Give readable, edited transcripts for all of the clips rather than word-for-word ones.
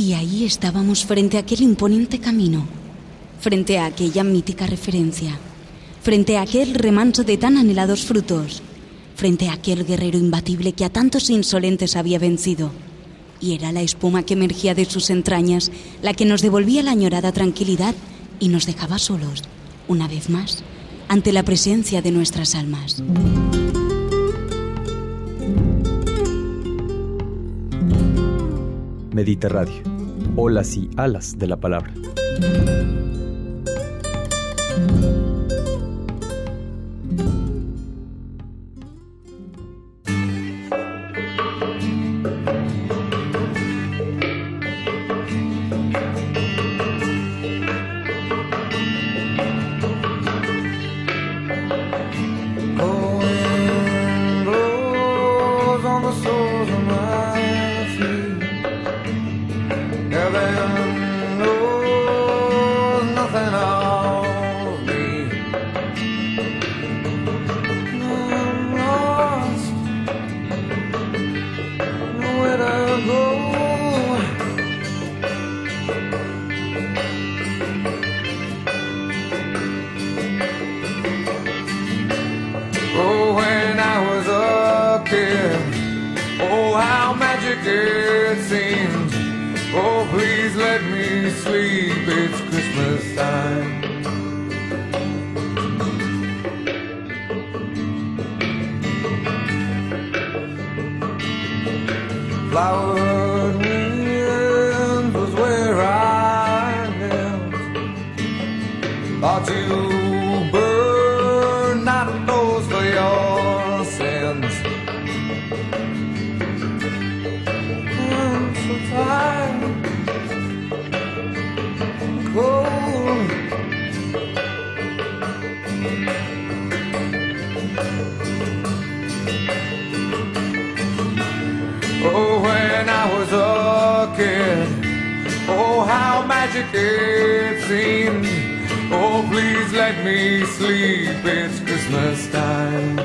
Y ahí estábamos frente a aquel imponente camino, frente a aquella mítica referencia, frente a aquel remanso de tan anhelados frutos, frente a aquel guerrero imbatible que a tantos insolentes había vencido. Y era la espuma que emergía de sus entrañas la que nos devolvía la añorada tranquilidad y nos dejaba solos, una vez más, ante la presencia de nuestras almas. Medita Radio, olas y alas de la palabra. It seems, oh please let me sleep, it's Christmas time. Flowered winds was where I lived. Thought you burned not those for your sins. I'm so tired, cold. Oh, when I was a kid, oh, how magic it seemed. Oh, please let me sleep, it's Christmas time.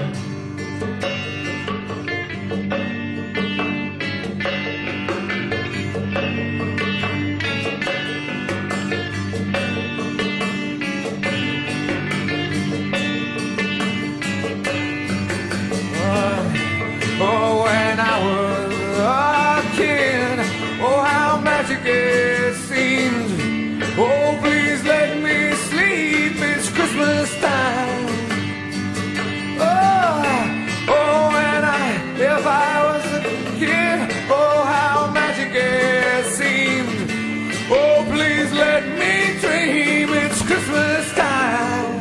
Oh, when I was a kid, oh, how magic it seemed. Oh, please let me sleep, it's Christmas time. Oh, if I was a kid, oh, how magic it seemed. Oh, please let me dream, it's Christmas time.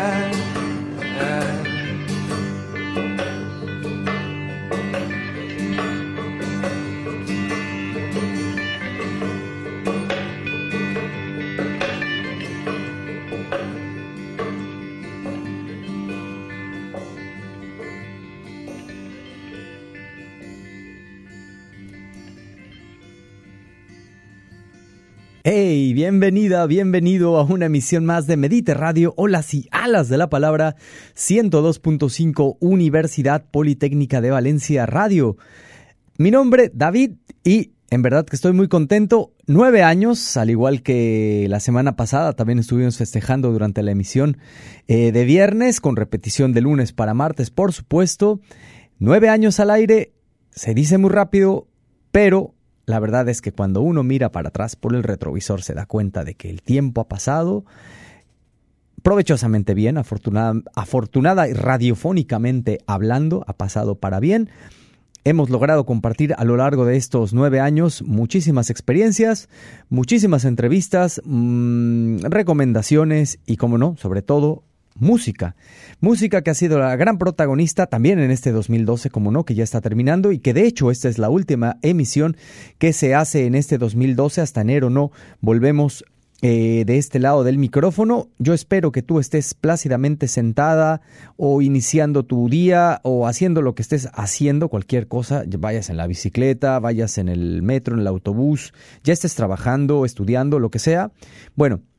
Hey, bienvenida, bienvenido a una emisión más de Medita Radio, olas y alas de la palabra, 102.5 Universidad Politécnica de Valencia Radio. Mi nombre, David, y en verdad que estoy muy contento. 9 años, al igual que la semana pasada, también estuvimos festejando durante la emisión de viernes, con repetición de lunes para martes, por supuesto. 9 años al aire, se dice muy rápido, pero la verdad es que cuando uno mira para atrás por el retrovisor se da cuenta de que el tiempo ha pasado provechosamente bien, afortunada y radiofónicamente hablando, ha pasado para bien. Hemos logrado compartir a lo largo de estos 9 años muchísimas experiencias, muchísimas entrevistas, recomendaciones y, como no, sobre todo, música. Música que ha sido la gran protagonista también en este 2012, como no, que ya está terminando y que de hecho esta es la última emisión que se hace en este 2012. Hasta enero no volvemos de este lado del micrófono. Yo espero que tú estés plácidamente sentada o iniciando tu día o haciendo lo que estés haciendo, cualquier cosa, vayas en la bicicleta, vayas en el metro, en el autobús, ya estés trabajando, estudiando, lo que sea. Bueno,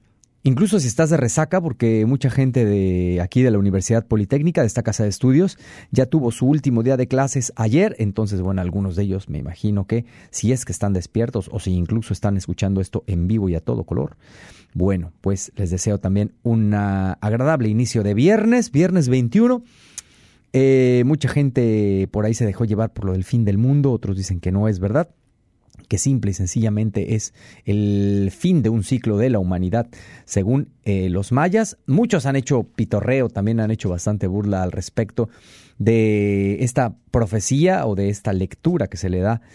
incluso si estás de resaca, porque mucha gente de aquí de la Universidad Politécnica, de esta casa de estudios, ya tuvo su último día de clases ayer. Entonces, bueno, algunos de ellos me imagino que si es que están despiertos o si incluso están escuchando esto en vivo y a todo color, bueno, pues les deseo también un agradable inicio de viernes 21. Mucha gente por ahí se dejó llevar por lo del fin del mundo, otros dicen que no es verdad, que simple y sencillamente es el fin de un ciclo de la humanidad, según los mayas. Muchos han hecho pitorreo, también han hecho bastante burla al respecto de esta profecía o de esta lectura que se le da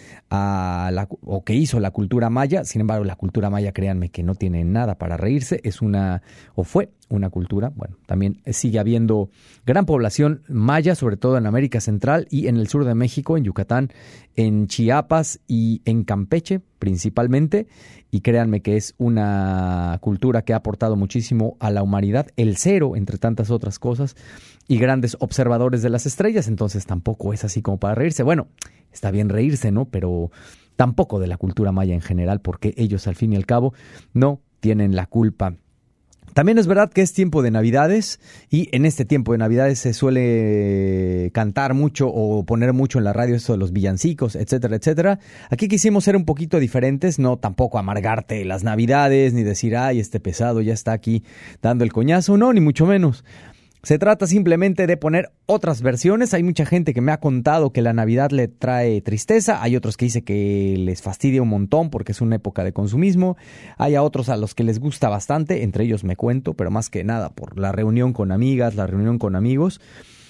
o que hizo la cultura maya. Sin embargo, la cultura maya, créanme que no tiene nada para reírse, fue una cultura, bueno, también sigue habiendo gran población maya, sobre todo en América Central y en el sur de México, en Yucatán, en Chiapas y en Campeche principalmente, y créanme que es una cultura que ha aportado muchísimo a la humanidad, el cero entre tantas otras cosas, y grandes observadores de las estrellas. Entonces tampoco es así como para reírse. Bueno, está bien reírse, ¿no? Pero tampoco de la cultura maya en general, porque ellos al fin y al cabo no tienen la culpa. También es verdad que es tiempo de Navidades, y en este tiempo de Navidades se suele cantar mucho o poner mucho en la radio esto de los villancicos, etcétera, etcétera. Aquí quisimos ser un poquito diferentes, no tampoco amargarte las Navidades, ni decir, ay, este pesado ya está aquí dando el coñazo, no, ni mucho menos. Se trata simplemente de poner otras versiones. Hay mucha gente que me ha contado que la Navidad le trae tristeza. Hay otros que dicen que les fastidia un montón porque es una época de consumismo. Hay a otros a los que les gusta bastante, entre ellos me cuento, pero más que nada por la reunión con amigas, la reunión con amigos.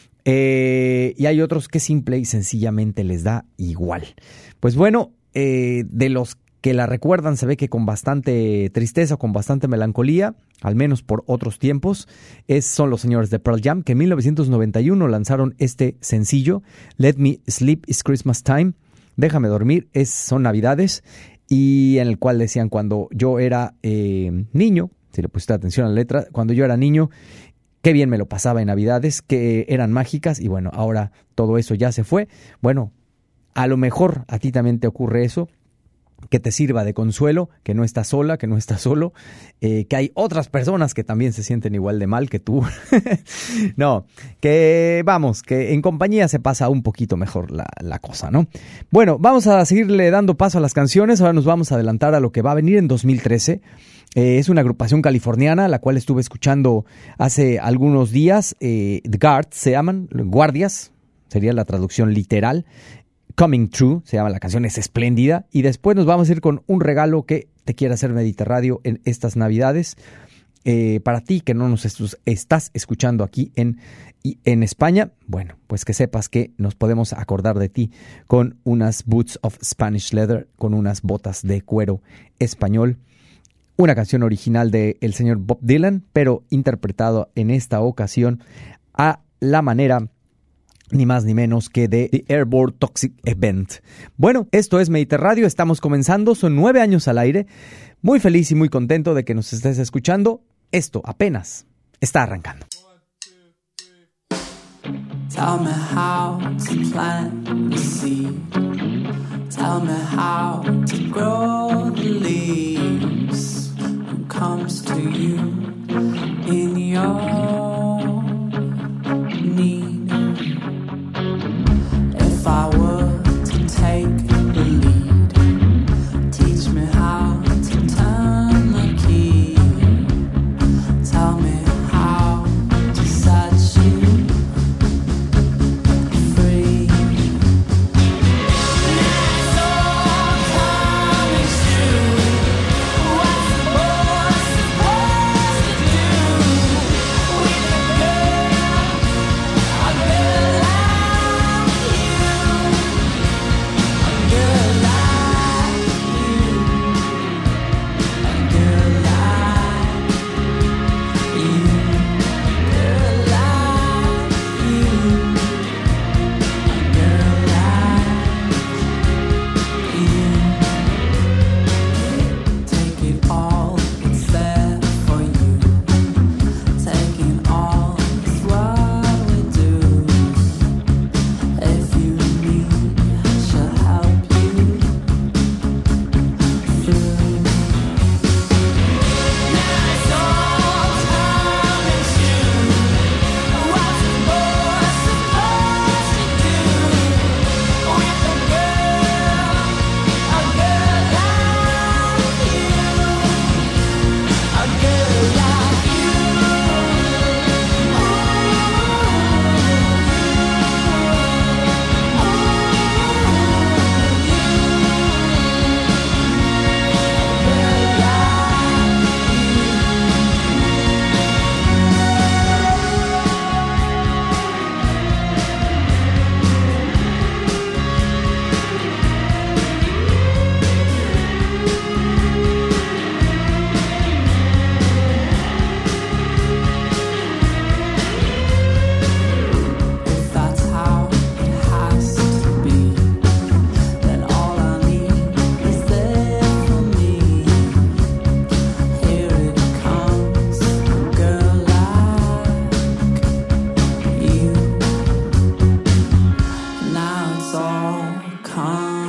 Y hay otros que simple y sencillamente les da igual. Pues bueno, de los que la recuerdan se ve que con bastante tristeza, con bastante melancolía, al menos por otros tiempos, son los señores de Pearl Jam, que en 1991 lanzaron este sencillo, Let Me Sleep, It's Christmas Time, Déjame dormir, son Navidades, y en el cual decían, cuando yo era niño, si le pusiste atención a la letra, cuando yo era niño, qué bien me lo pasaba en Navidades, que eran mágicas, y bueno, ahora todo eso ya se fue. Bueno, a lo mejor a ti también te ocurre eso, que te sirva de consuelo, que no estás sola, que no estás solo, que hay otras personas que también se sienten igual de mal que tú. No, que vamos, que en compañía se pasa un poquito mejor la cosa, ¿no? Bueno, vamos a seguirle dando paso a las canciones. Ahora nos vamos a adelantar a lo que va a venir en 2013. Es una agrupación californiana, la cual estuve escuchando hace algunos días. The Guards se llaman, guardias, sería la traducción literal. Coming True, se llama la canción, es espléndida. Y después nos vamos a ir con un regalo que te quiere hacer Mediterradio en estas Navidades. Para ti que no nos estás escuchando aquí en España, bueno, pues que sepas que nos podemos acordar de ti con unas Boots of Spanish Leather, con unas botas de cuero español. Una canción original del señor Bob Dylan, pero interpretado en esta ocasión a la manera ni más ni menos que de The Airborne Toxic Event. Bueno, esto es Mediterradio, estamos comenzando, son 9 años al aire. Muy feliz y muy contento de que nos estés escuchando. Esto apenas está arrancando. Tell me how to plant the seed. Tell me how to grow the leaves. When it comes to you in your need. If I were to take the lead, teach me how to turn the key. Tell me how to set you free. It's all coming true. What's the boy supposed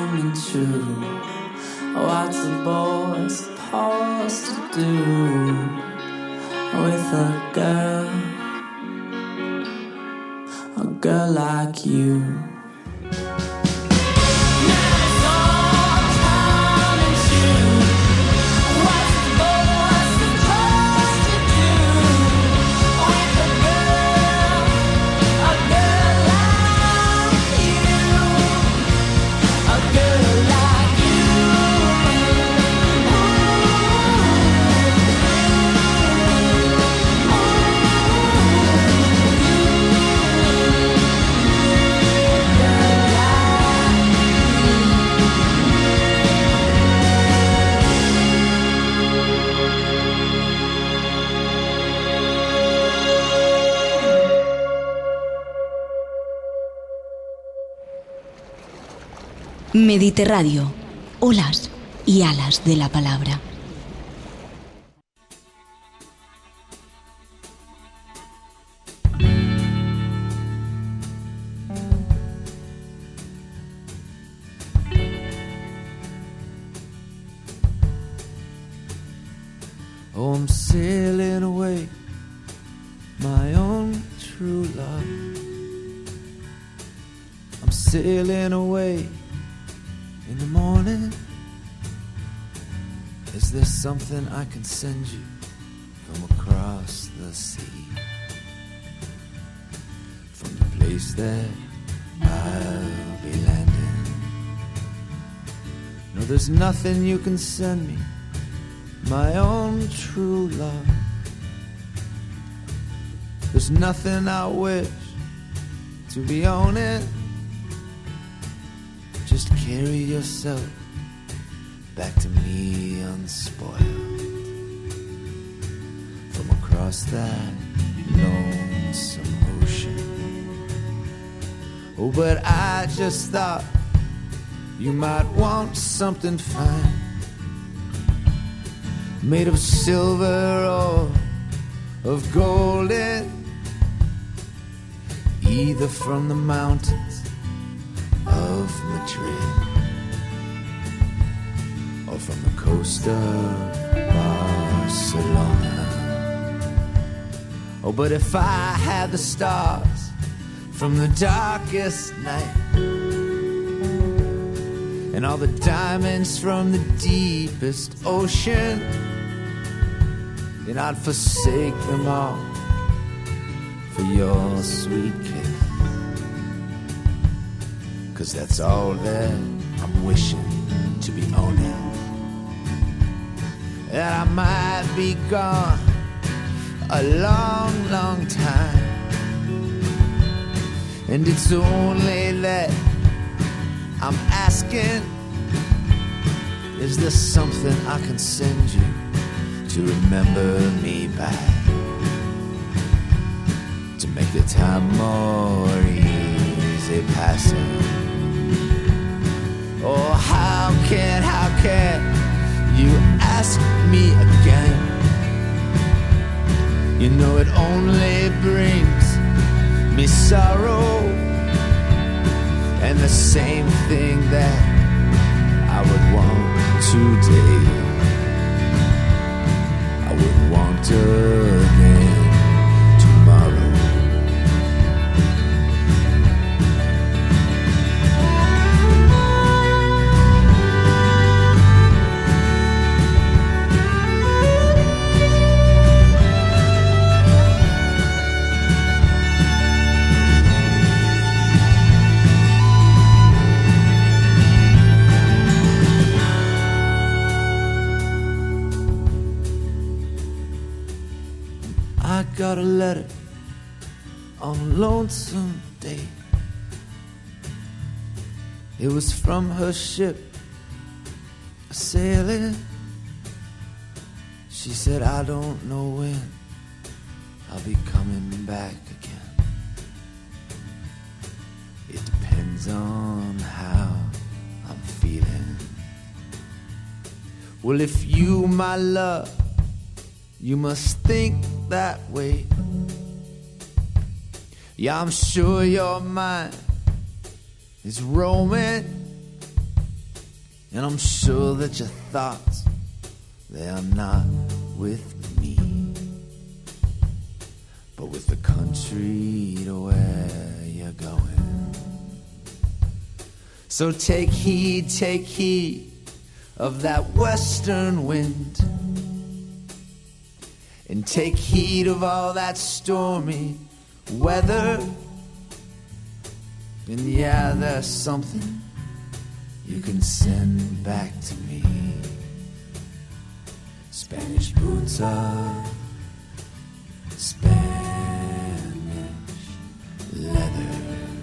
coming true. What's a boy supposed to do with a girl like you? Mediterráneo, olas y alas de la palabra. Oh, I'm sailing away, my own true love. I'm sailing away in the morning. Is there something I can send you from across the sea? From the place that I'll be landing. No, there's nothing you can send me, my own true love. There's nothing I wish to be owning. Just carry yourself back to me unspoiled from across that lonesome ocean. Oh, but I just thought you might want something fine, made of silver or of golden, either from the mountains of Madrid or from the coast of Barcelona. Oh, but if I had the stars from the darkest night and all the diamonds from the deepest ocean, then I'd forsake them all for your sweet kiss. 'Cause that's all that I'm wishing to be owning. And I might be gone a long, long time, and it's only that I'm asking, is there something I can send you to remember me by, to make the time more easy passing? Oh, how can you ask me again? You know it only brings me sorrow, and the same thing that I would want today, I would want again tomorrow. I got a letter on a lonesome day. It was from her ship sailing. She said, I don't know when I'll be coming back again. It depends on how I'm feeling. Well, if you, my love, you must think that way. Yeah, I'm sure your mind is roaming And I'm sure that your thoughts, they are not with me, but with the country to where you're going. So take heed of that western wind, and take heed of all that stormy weather. And yeah, there's something you can send back to me. Spanish boots are Spanish leather.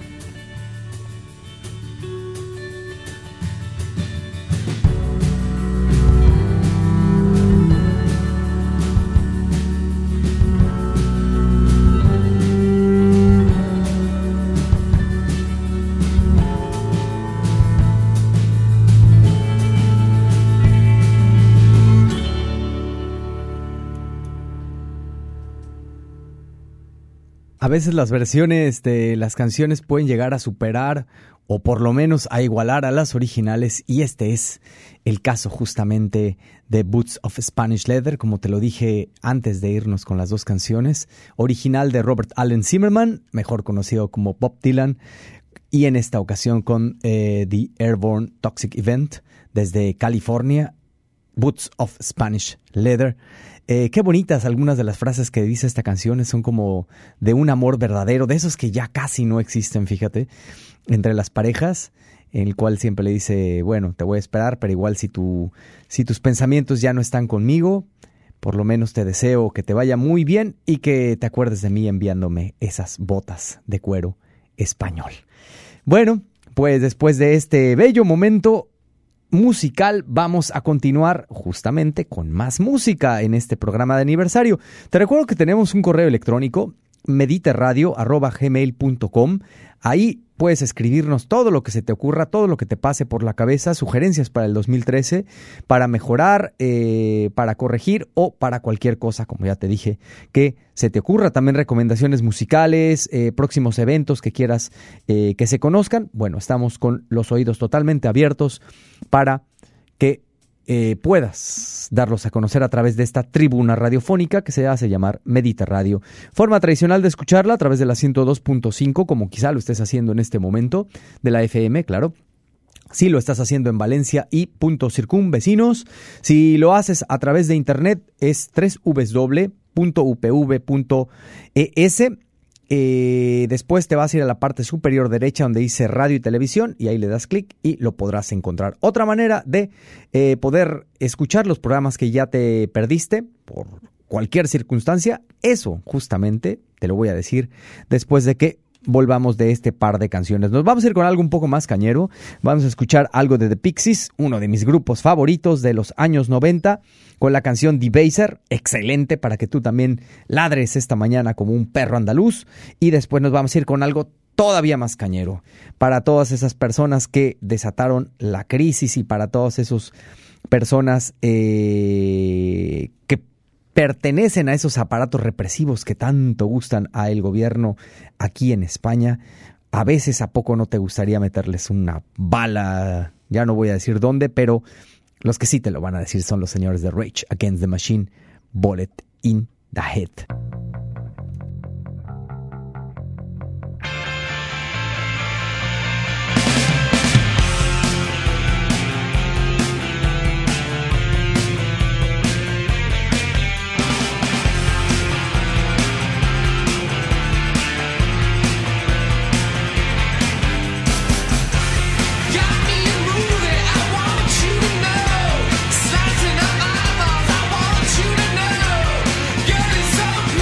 A veces las versiones de las canciones pueden llegar a superar o por lo menos a igualar a las originales, y este es el caso justamente de Boots of Spanish Leather, como te lo dije antes de irnos con las dos canciones, original de Robert Allen Zimmerman, mejor conocido como Bob Dylan, y en esta ocasión con The Airborne Toxic Event desde California, Boots of Spanish Leather. Qué bonitas algunas de las frases que dice esta canción, son como de un amor verdadero, de esos que ya casi no existen, fíjate, entre las parejas, en el cual siempre le dice, bueno, te voy a esperar, pero igual si tus pensamientos ya no están conmigo, por lo menos te deseo que te vaya muy bien y que te acuerdes de mí enviándome esas botas de cuero español. Bueno, pues después de este bello momento musical, vamos a continuar justamente con más música en este programa de aniversario. Te recuerdo que tenemos un correo electrónico, mediterradio@gmail.com. Ahí puedes escribirnos todo lo que se te ocurra, todo lo que te pase por la cabeza, sugerencias para el 2013, para mejorar, para corregir o para cualquier cosa, como ya te dije, que se te ocurra. También recomendaciones musicales, próximos eventos que quieras que se conozcan. Bueno, estamos con los oídos totalmente abiertos para que puedas darlos a conocer a través de esta tribuna radiofónica que se hace llamar Medita Radio. Forma tradicional de escucharla a través de la 102.5, como quizá lo estés haciendo en este momento, de la FM, claro. Si lo estás haciendo en Valencia y puntos circunvecinos, si lo haces a través de internet es www.upv.es. Después te vas a ir a la parte superior derecha donde dice radio y televisión y ahí le das clic y lo podrás encontrar. Otra manera de poder escuchar los programas que ya te perdiste por cualquier circunstancia, eso justamente te lo voy a decir después de que volvamos de este par de canciones. Nos vamos a ir con algo un poco más cañero. Vamos a escuchar algo de The Pixies, uno de mis grupos favoritos de los años 90, con la canción Debaser, excelente para que tú también ladres esta mañana como un perro andaluz. Y después nos vamos a ir con algo todavía más cañero, para todas esas personas que desataron la crisis y para todas esas personas que pertenecen a esos aparatos represivos que tanto gustan a el gobierno aquí en España. A veces, ¿a poco no te gustaría meterles una bala? Ya no voy a decir dónde, pero los que sí te lo van a decir son los señores de Rage Against the Machine, Bullet in the Head. Slicing up my eyeballs, I want you to know. Girl, it's so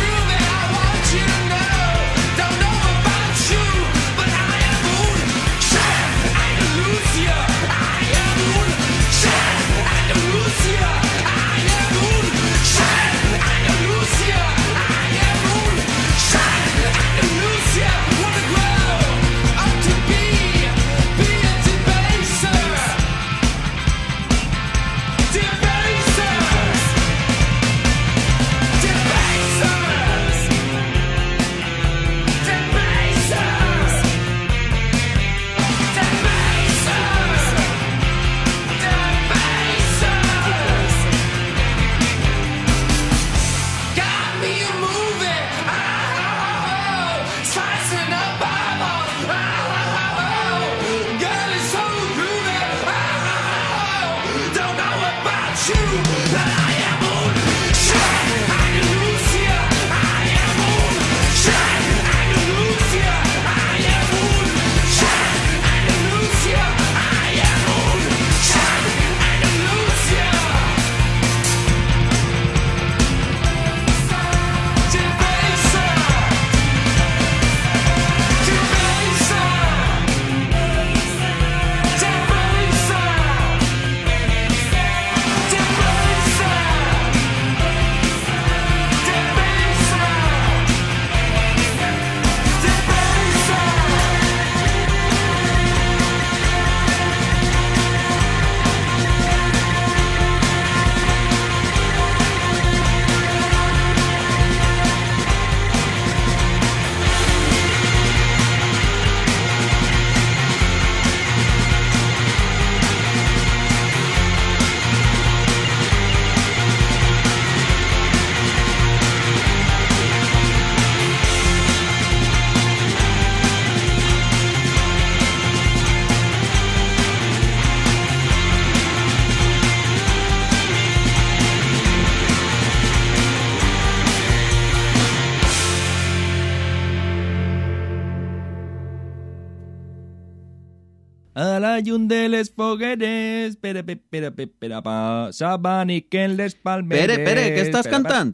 A la llum de les fogueres, pera, pa, s'abaniquen les palmeres. Pere, què estàs cantant?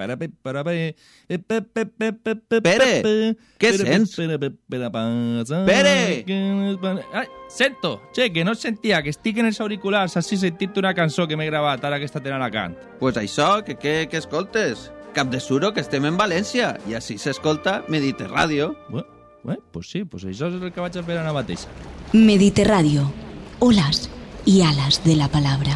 Pere, què sents? Pere! Ai, sento, che, que no sentia, que estic en els auriculars, així sentit una cançó que m'he gravat ara aquesta tenen a cant. Pues això, que escoltes? Cap de suro, que estem en València, i així s'escolta Mediterràdio. Pues sí, pues això és el que vaig a fer ara mateix. Mediterràdio, olas y alas de la palabra.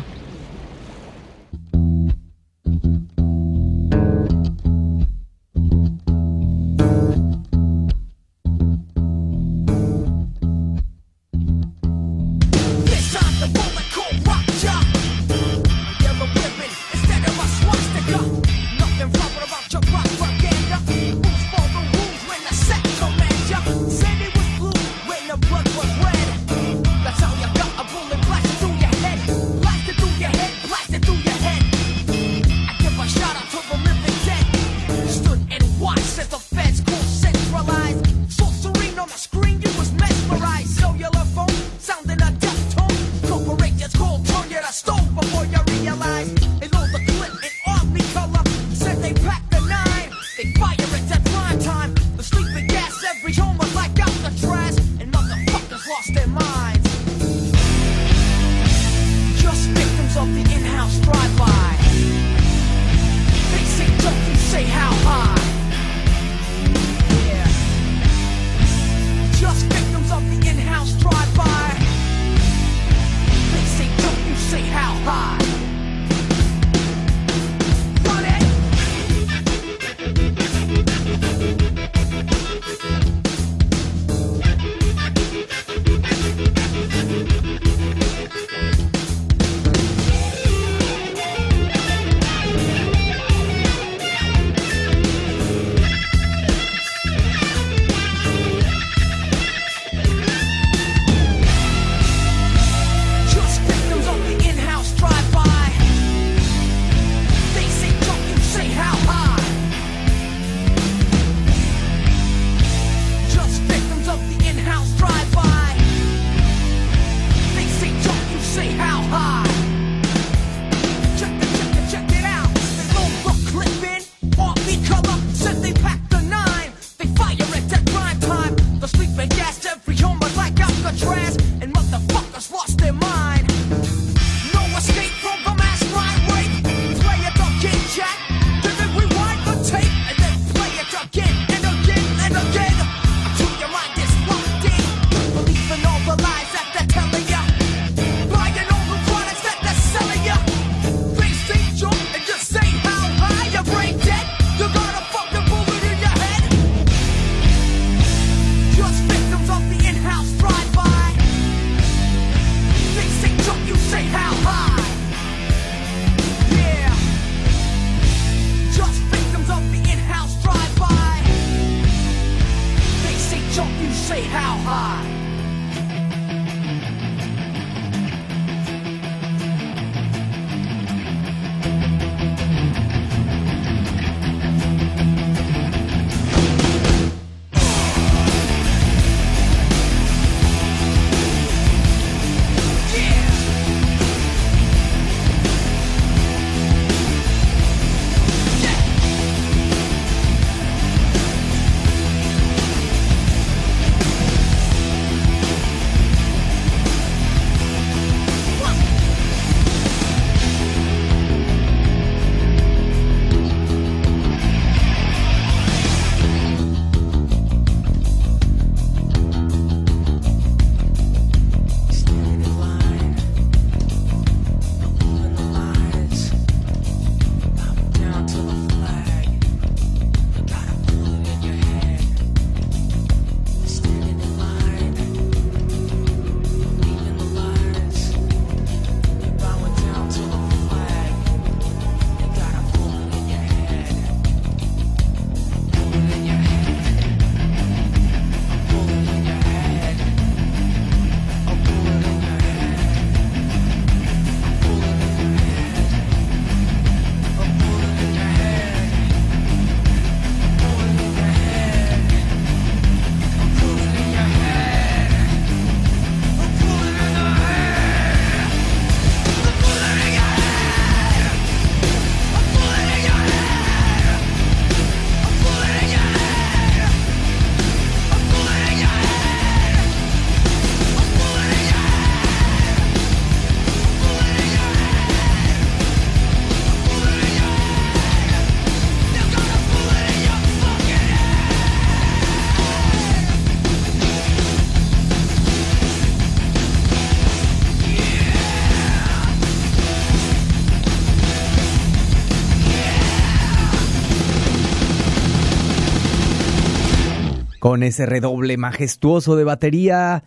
con ese redoble majestuoso de batería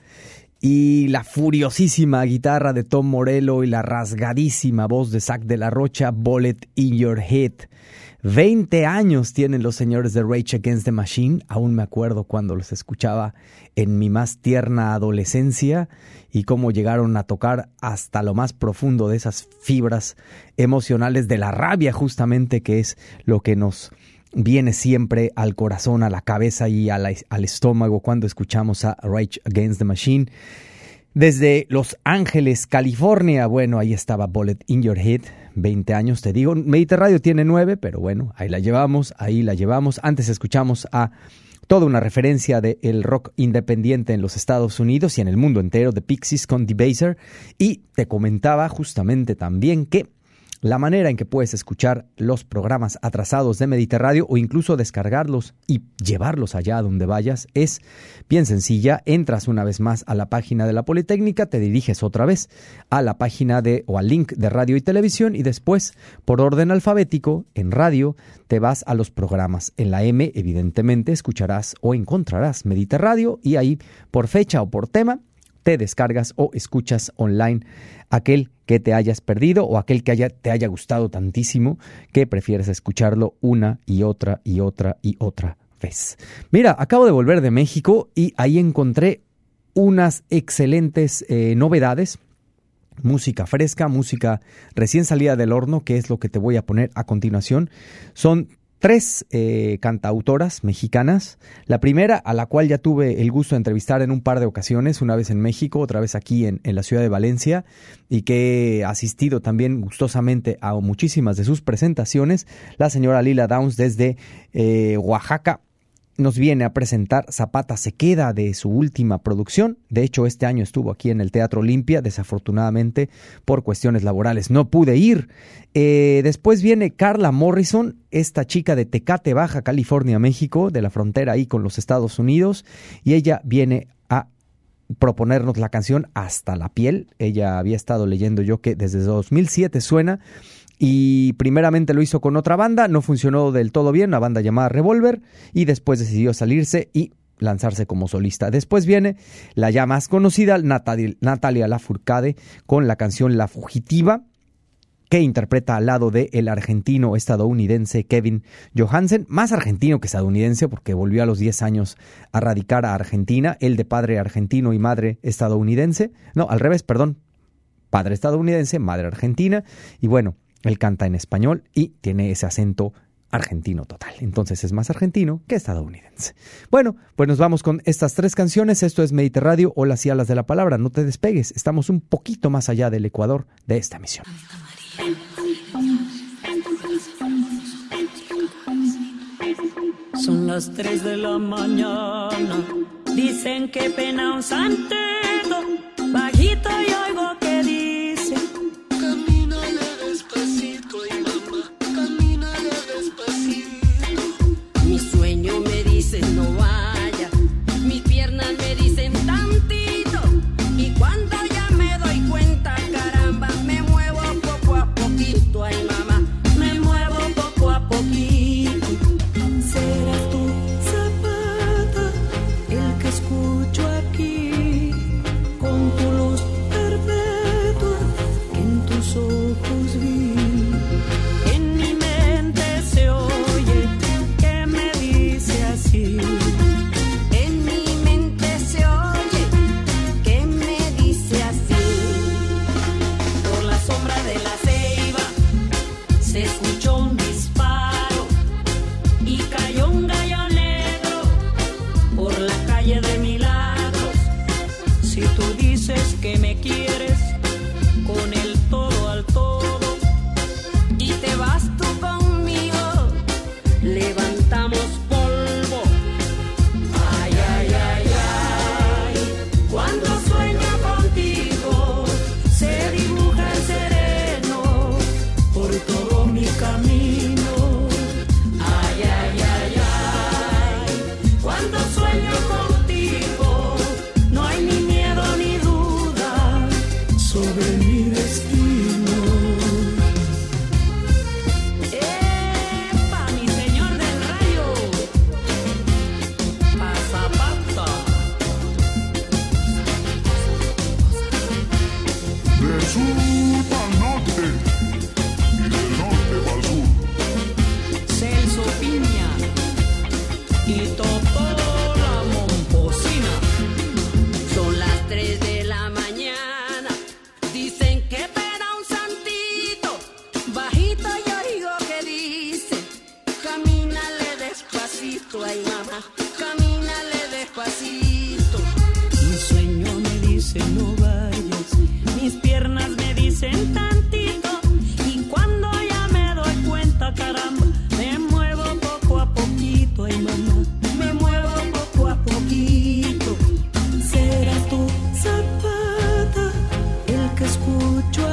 y la furiosísima guitarra de Tom Morello y la rasgadísima voz de Zack de la Rocha, Bullet in Your Head. 20 años tienen los señores de Rage Against the Machine. Aún me acuerdo cuando los escuchaba en mi más tierna adolescencia y cómo llegaron a tocar hasta lo más profundo de esas fibras emocionales de la rabia, justamente, que es lo que nos viene siempre al corazón, a la cabeza y al estómago cuando escuchamos a Rage Against the Machine. Desde Los Ángeles, California, bueno, ahí estaba Bullet in Your Head, 20 años, te digo. Mediterráneo tiene 9, pero bueno, ahí la llevamos. Antes escuchamos a toda una referencia del rock independiente en los Estados Unidos y en el mundo entero, de Pixies con Debaser. Y te comentaba justamente también que la manera en que puedes escuchar los programas atrasados de Mediterráneo o incluso descargarlos y llevarlos allá donde vayas es bien sencilla. Entras una vez más a la página de la Politécnica, te diriges otra vez a la página o al link de radio y televisión y después, por orden alfabético, en radio te vas a los programas. En la M, evidentemente, escucharás o encontrarás Mediterráneo y ahí, por fecha o por tema, te descargas o escuchas online aquel que te hayas perdido o aquel que te haya gustado tantísimo que prefieres escucharlo una y otra y otra y otra vez. Mira, acabo de volver de México y ahí encontré unas excelentes novedades. Música fresca, música recién salida del horno, que es lo que te voy a poner a continuación. Son 3 cantautoras mexicanas. La primera, a la cual ya tuve el gusto de entrevistar en un par de ocasiones, una vez en México, otra vez aquí en la ciudad de Valencia, y que he asistido también gustosamente a muchísimas de sus presentaciones. La señora Lila Downs, desde Oaxaca, nos viene a presentar Zapata se queda, de su última producción. De hecho, este año estuvo aquí en el Teatro Olimpia. Desafortunadamente, por cuestiones laborales, no pude ir. Después viene Carla Morrison, esta chica de Tecate, Baja California, México, de la frontera ahí con los Estados Unidos. Y ella viene a proponernos la canción Hasta la piel. Ella había estado leyendo yo que desde 2007 suena. Y primeramente lo hizo con otra banda, no funcionó del todo bien, una banda llamada Revolver, y después decidió salirse y lanzarse como solista. Después viene la ya más conocida Natalia Lafourcade con la canción La Fugitiva, que interpreta al lado de el argentino estadounidense Kevin Johansen, más argentino que estadounidense porque volvió a los 10 años a radicar a Argentina, él de padre argentino y madre estadounidense, no, al revés, perdón, padre estadounidense, madre argentina, y bueno, él canta en español y tiene ese acento argentino total. Entonces es más argentino que estadounidense. Bueno, pues nos vamos con estas 3 canciones. Esto es Mediterráneo, Olas y Alas de la Palabra. No te despegues, estamos un poquito más allá del Ecuador de esta misión. Son las 3 de la mañana. Dicen que pena un santero. Bajito y oigo que dice: camínale despacito, y mamá, camínale despacito. Mi sueño me dice no vaya, mis piernas me dicen tantito, y cuando ya me doy cuenta, caramba, me muevo poco a poquito, ay mamá, me muevo poco a poquito. Serás tú, Zapata, el que escucho aquí.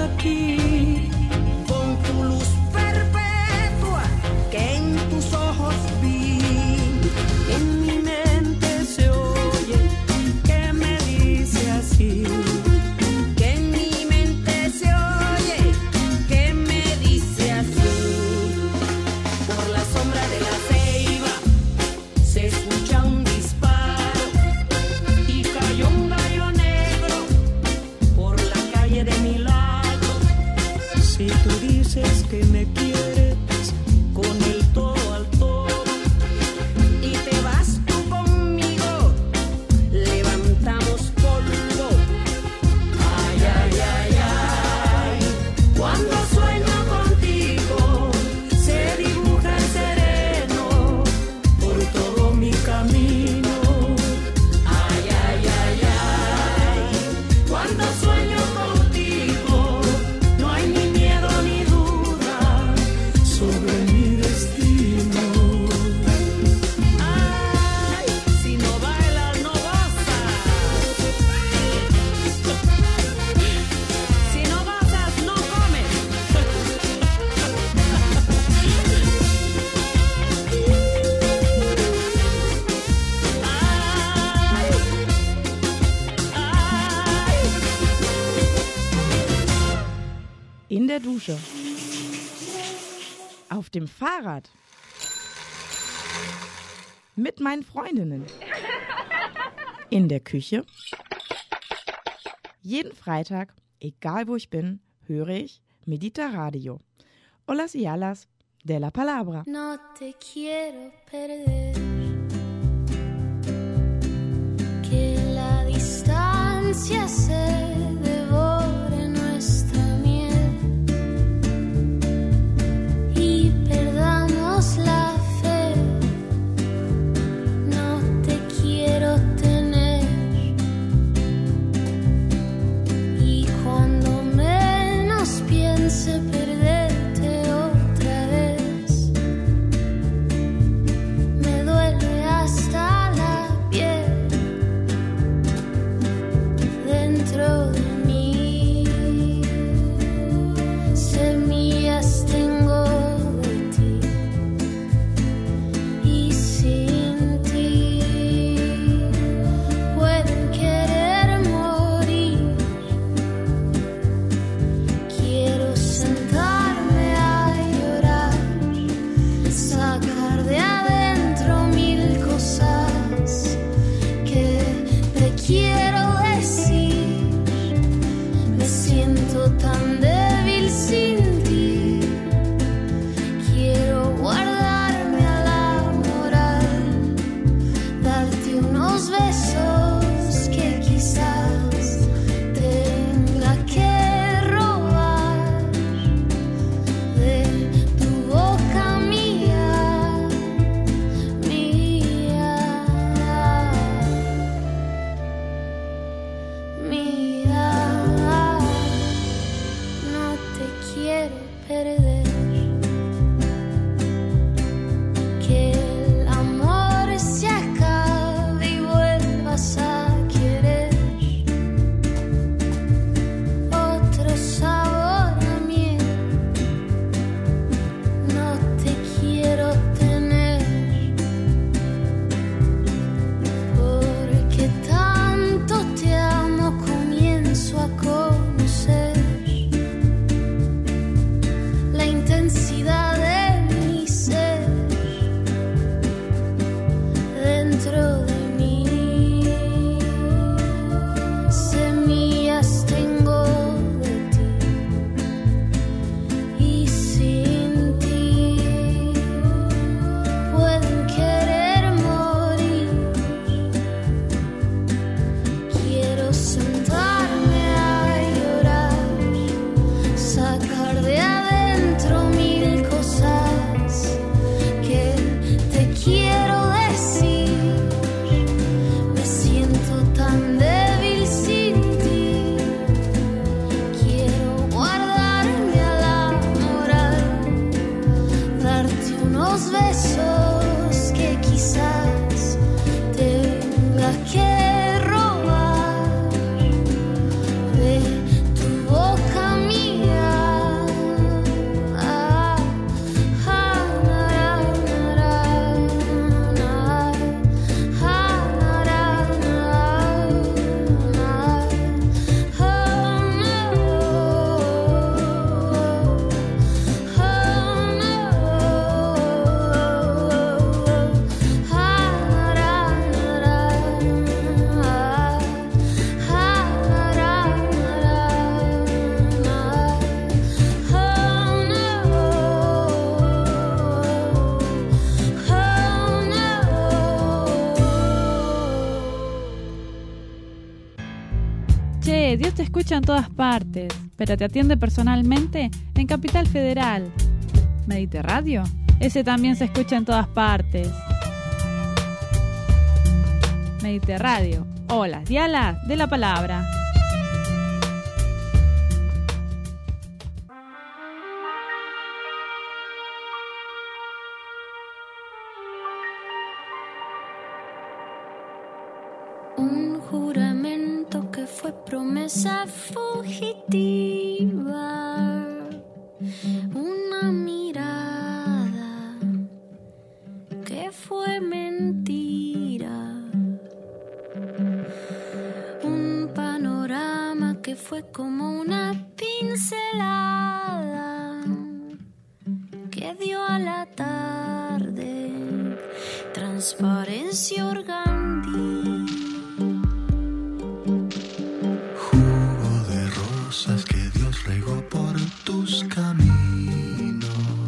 aquí. Con tu luz perpetua que en tus ojos vi, en mi mente se oye que me dice así. Que en mi mente se oye que me dice así. Por la sombra de la ceiba se escucha un disparo y cayó un gallo negro por la calle de Milagro. Si tú dices que me quieres con el todo al todo y te vas tú conmigo, levantamos polvo. Ay, ay, ay, ay, cuando sueño contigo se dibuja el sereno por todo mi camino. Ay, ay, ay, ay, cuando sueño contigo no hay ni miedo ni duda sobre mi destino. Ay, si no bailas no gozas, si no gozas no comes. In der Dusche. Auf dem Fahrrad. Mit meinen Freundinnen. In der Küche. Jeden Freitag, egal wo ich bin, höre ich Medita Radio. Olas y alas de la palabra. No te quiero perder, que la distancia se devore nuestra miel y perdamos la fe. No te quiero tener y cuando menos piense perderte otra vez, me duele hasta la piel dentro de mí. Semillas tengo de ti y sin ti pueden querer morir. Quiero sentarme a llorar, sacar de adentro mil cosas que te quiero decir. Me siento tan débil sin ti. Quiero guardarme a la moral, darte unos besos que quizás tenga que robar de tu boca mía, mía, mía. No te quiero perder, que el amor se acabe y vuelvas a querer otro sabor a miel. No te quiero tener, porque tanto te amo comienzo a conocer la intención Dios te escucha en todas partes, pero te atiende personalmente en Capital Federal. Mediterradio, ese también se escucha en todas partes. Mediterradio, olas y alas de la palabra. Un juramento que fue promesa fugitiva, una mirada que fue mentira, un panorama que fue como una pincelada que dio a la tarde transparencia orgánica. Que Dios regó por tus caminos,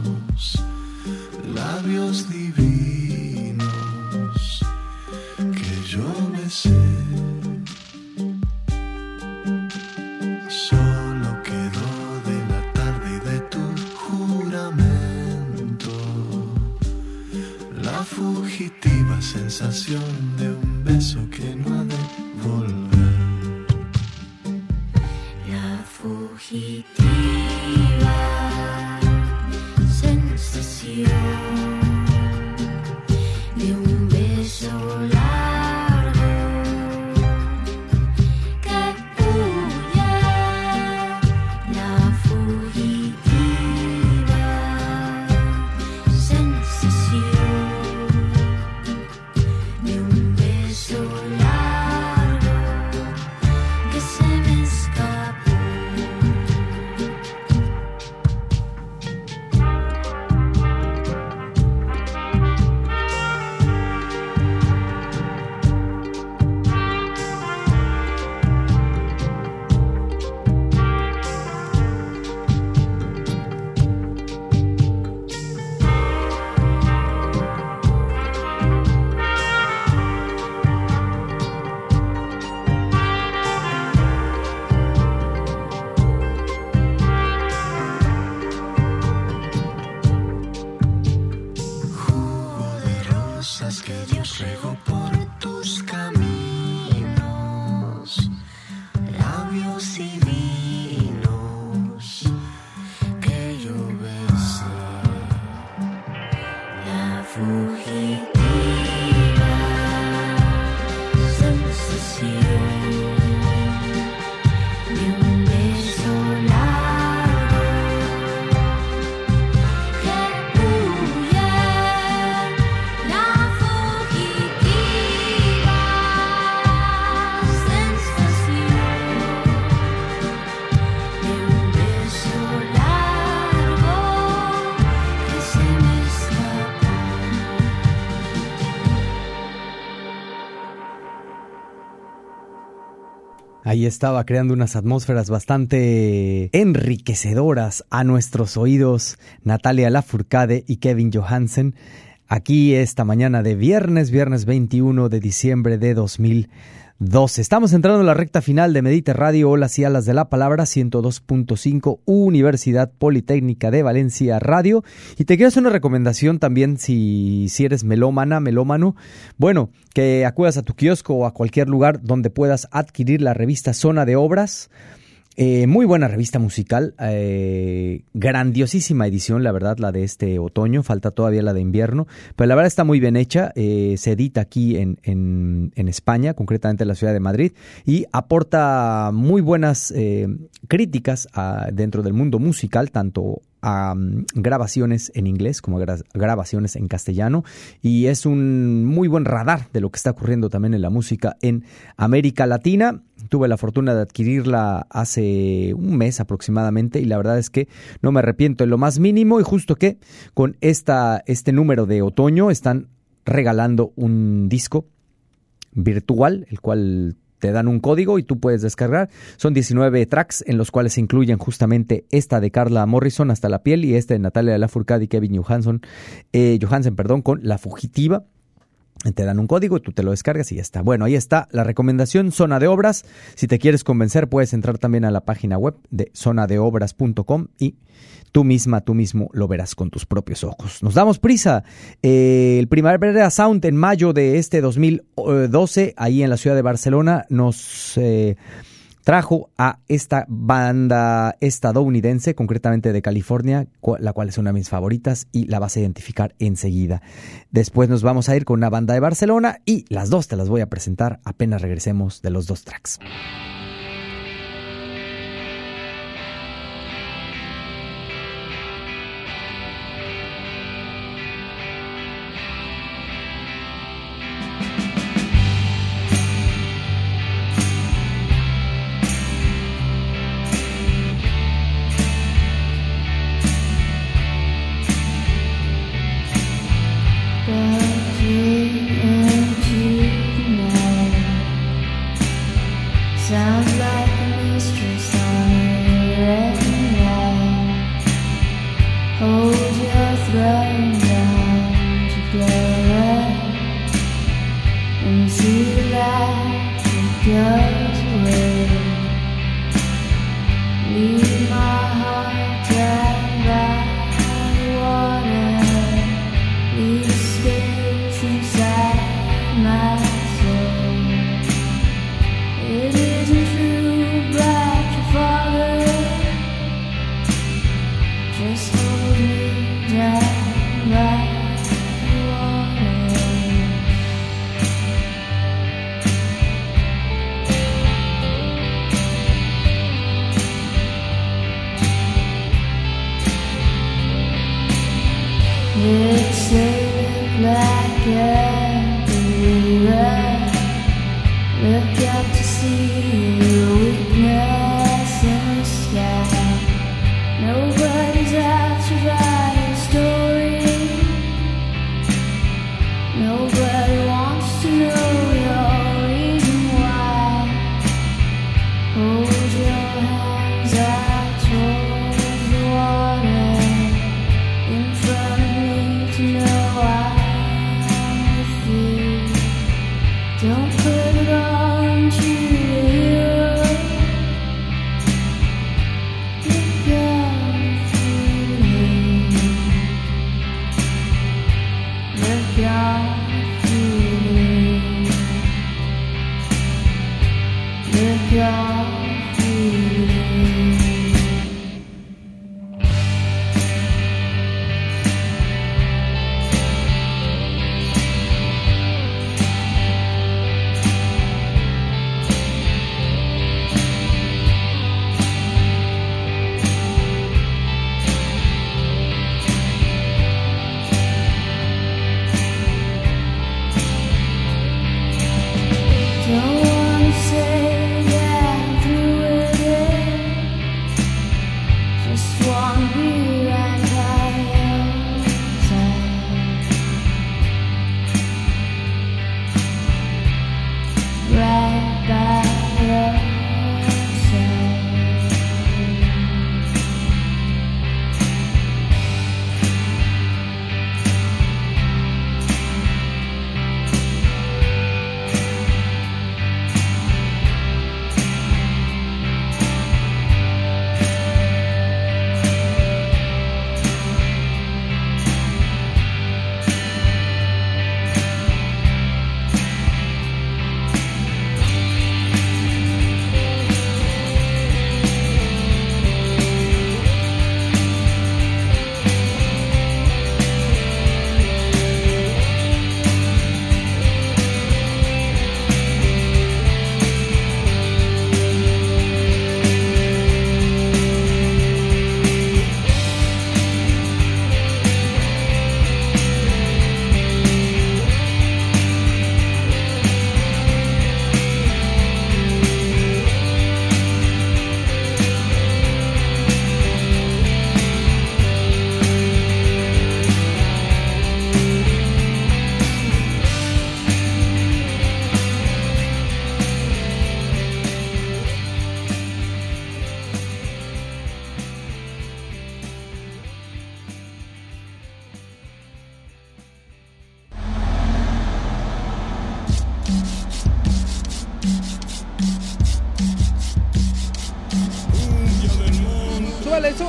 labios divinos que yo besé. Solo quedó de la tarde y de tu juramento la fugitiva sensación de un beso que no ha de volver. Fugitiva sensación de un beso largo que huye, la fugitiva sensación de un beso largo que se me escapó. Que Dios regó por tus caminos, labios divinos que yo besé, la fugitiva sensación de un beso largo que huye. Ahí estaba creando unas atmósferas bastante enriquecedoras a nuestros oídos Natalia Lafourcade y Kevin Johansen. Aquí esta mañana de viernes 21 de diciembre de 2012. Estamos entrando en la recta final de Mediterradio, olas y alas de la palabra, 102.5 Universidad Politécnica de Valencia Radio. Y te quiero hacer una recomendación también si eres melómano. Bueno, que acudas a tu kiosco o a cualquier lugar donde puedas adquirir la revista Zona de Obras. Muy buena revista musical, grandiosísima edición, la verdad, la de este otoño, falta todavía la de invierno, pero la verdad está muy bien hecha, se edita aquí en España, concretamente en la ciudad de Madrid, y aporta muy buenas críticas dentro del mundo musical, tanto a grabaciones en inglés como a grabaciones en castellano, y es un muy buen radar de lo que está ocurriendo también en la música en América Latina. Tuve la fortuna de adquirirla hace un mes aproximadamente y la verdad es que no me arrepiento en lo más mínimo, y justo que con este número de otoño están regalando un disco virtual, el cual te dan un código y tú puedes descargar. Son 19 tracks en los cuales se incluyen justamente esta de Carla Morrison, Hasta la piel, y esta de Natalia Lafourcade y Kevin Johansen, con La Fugitiva. Te dan un código y tú te lo descargas y ya está. Bueno, ahí está la recomendación, Zona de Obras. Si te quieres convencer, puedes entrar también a la página web de zonadeobras.com y tú mismo lo verás con tus propios ojos. Nos damos prisa. El Primavera Sound en mayo de este 2012, ahí en la ciudad de Barcelona, nos trajo a esta banda estadounidense, concretamente de California, la cual es una de mis favoritas y la vas a identificar enseguida. Después nos vamos a ir con una banda de Barcelona y las dos te las voy a presentar apenas regresemos de los dos tracks. Sounds like a mistress on a red light. Hold your throne down together and see the light that goes away. Leave my heart down by the water. Leave space inside my soul. It isn't true about your father. Just hold me down by the water. It's sailing like a believer. Look up to see your weakness in the sky. Nobody's out to write a story. Nobody wants to know your reason why. Hold your hands out towards the water in front of me to know I'm with you. Don't put it on to you. Look out for me. Look out for me. Look out for me. Don't wanna say that I'm through with it. Just wanna be right by your side. Right by your side.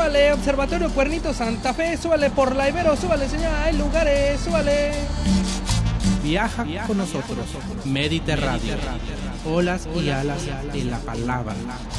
súbale, Observatorio Cuernito Santa Fe, súbale por la Ibero, súbale señora, hay lugares, súbale. Viaja con nosotros, Mediterráneo, olas y alas de la palabra.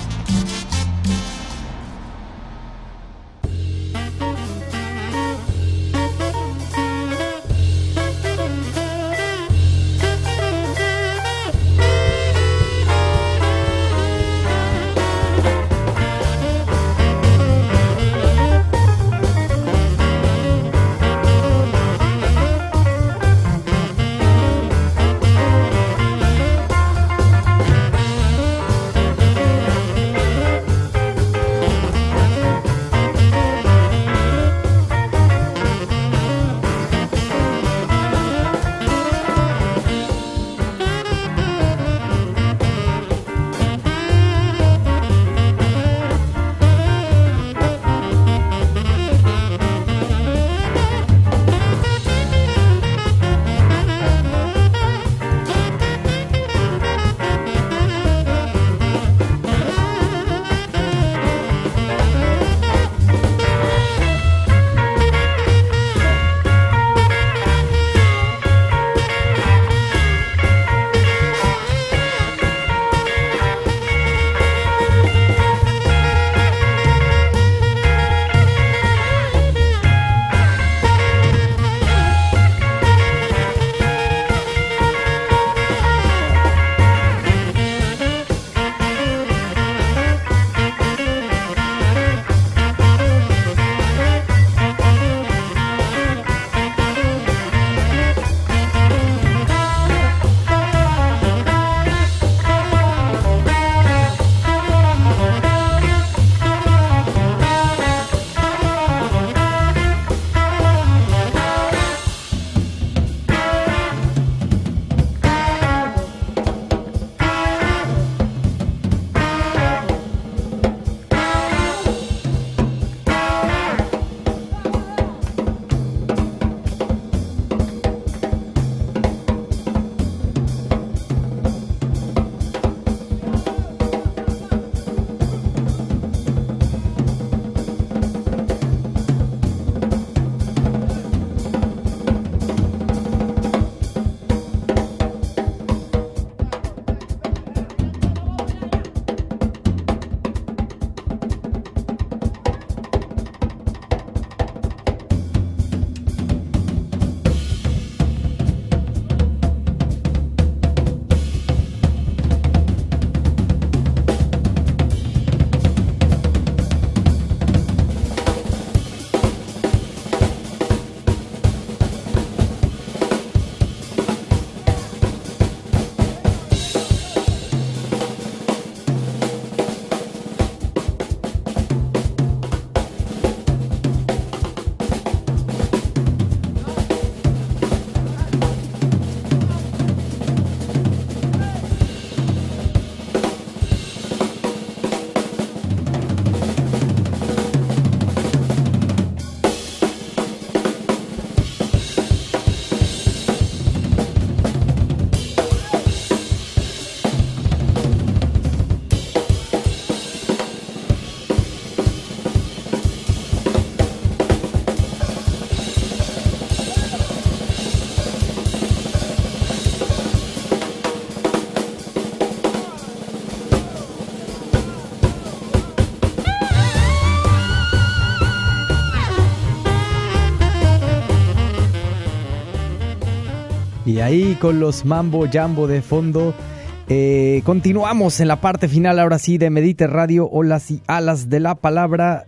Y ahí con los Mambo Jambo de fondo, continuamos en la parte final ahora sí de Medite Radio, olas y alas de la palabra,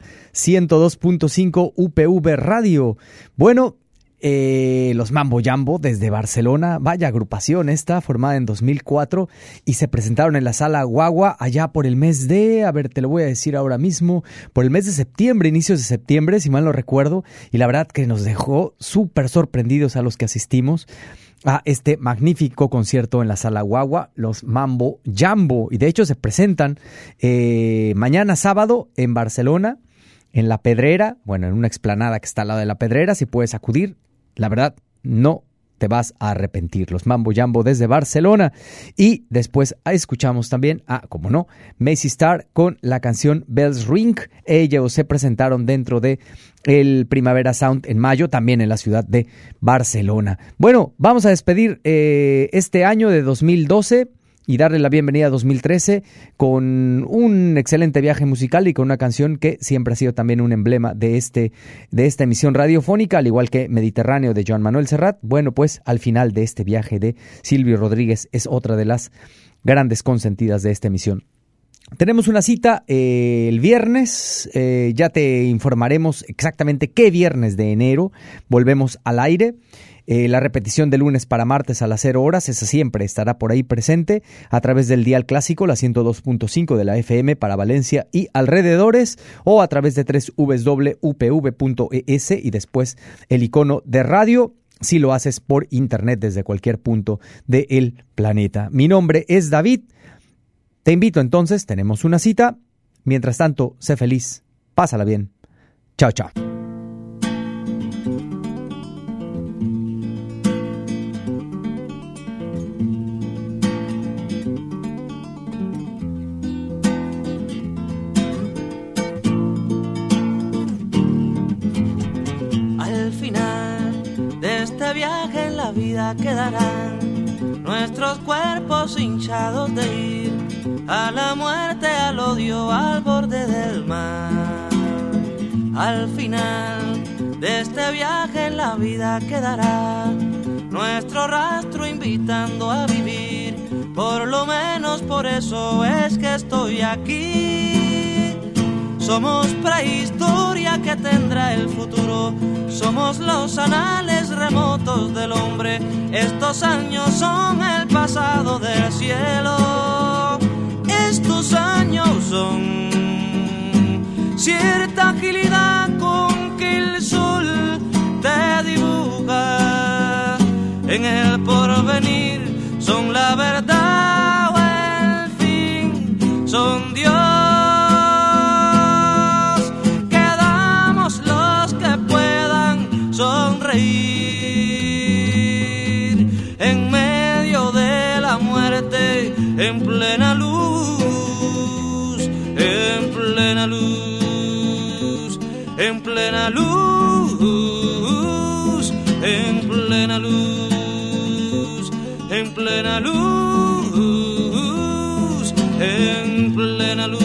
102.5 UPV Radio. Bueno, los Mambo Jambo desde Barcelona, vaya agrupación esta, formada en 2004, y se presentaron en la Sala Guagua allá por el mes de, a ver, te lo voy a decir ahora mismo, por el mes de septiembre, inicios de septiembre, si mal no recuerdo, y la verdad que nos dejó súper sorprendidos a los que asistimos a este magnífico concierto en la Sala Guagua, los Mambo Jambo, y de hecho se presentan mañana sábado en Barcelona, en La Pedrera, bueno, en una explanada que está al lado de La Pedrera, si puedes acudir, la verdad no te vas a arrepentir. Los Mambo Jambo desde Barcelona. Y después escuchamos también como no, Macy Star con la canción Bells Ring. Ellos se presentaron dentro de el Primavera Sound en mayo, también en la ciudad de Barcelona. Bueno, vamos a despedir este año de 2012 y darle la bienvenida a 2013 con un excelente viaje musical y con una canción que siempre ha sido también un emblema de esta emisión radiofónica, al igual que Mediterráneo de Joan Manuel Serrat. Bueno, pues al final de este viaje de Silvio Rodríguez es otra de las grandes consentidas de esta emisión. Tenemos una cita el viernes, ya te informaremos exactamente qué viernes de enero volvemos al aire. La repetición de lunes para martes a las 0 horas, esa siempre estará por ahí presente a través del dial clásico, la 102.5 de la FM para Valencia y alrededores, o a través de www.upv.es y después el icono de radio, si lo haces por internet desde cualquier punto del planeta. Mi nombre es David. Te invito entonces, tenemos una cita. Mientras tanto, sé feliz, pásala bien. Chao, chao. Al final de este viaje en la vida quedarán nuestros cuerpos hinchados de ir a la muerte, al odio, al borde del mar. Al final de este viaje en la vida quedará nuestro rastro invitando a vivir. Por lo menos por eso es que estoy aquí. Somos prehistoria que tendrá el futuro. Somos los anales remotos del hombre. Estos años son el pasado del cielo. Estos años son cierta agilidad con que el sol te dibuja. En el porvenir son la verdad o el fin, son Dios. Quedamos los que puedan sonreír en medio de la muerte, en plena luz. En plena luz, en plena luz, en plena luz, en plena luz, en plena luz.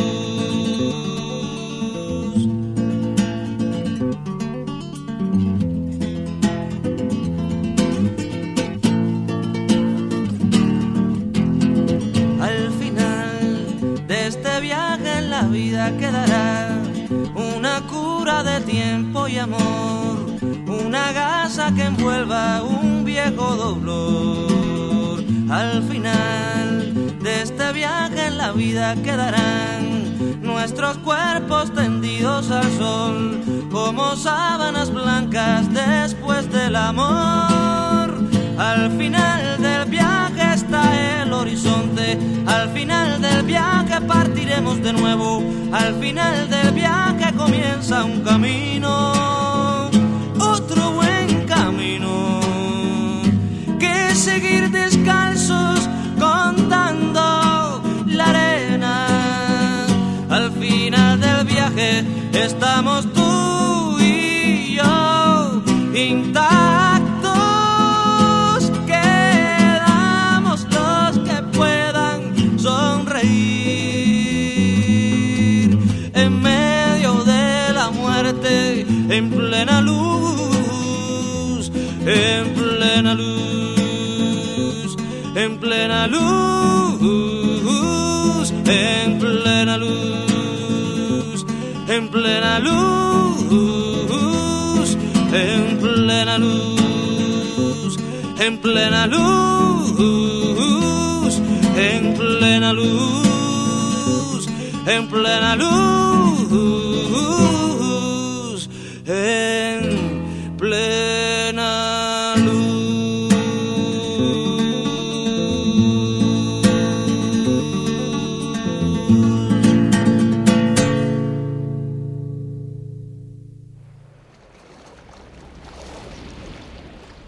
Al final de este viaje en la vida quedará una cura de tiempo y amor, una gasa que envuelva un viejo dolor. Al final de este viaje en la vida quedarán nuestros cuerpos tendidos al sol, como sábanas blancas después del amor. Al final del viaje está el horizonte, al final del viaje partiremos de nuevo, al final del viaje comienza un camino, otro buen camino, que seguir descalzos contando la arena. Al final del viaje estamos tú y yo intactos. En plena luz, en plena luz, en plena luz, en plena luz, en plena luz, en plena luz, en plena luz, en plena luz, en plena luz. En plena luz.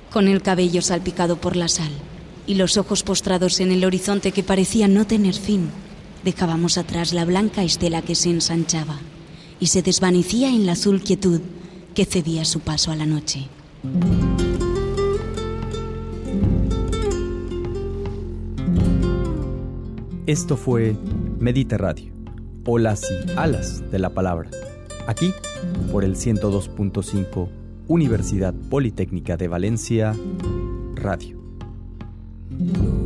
con el cabello salpicado por la sal y los ojos postrados en el horizonte que parecía no tener fin, dejábamos atrás la blanca estela que se ensanchaba y se desvanecía en la azul quietud que cedía su paso a la noche. Esto fue Medita Radio, olas y alas de la palabra, aquí por el 102.5 Universidad Politécnica de Valencia Radio.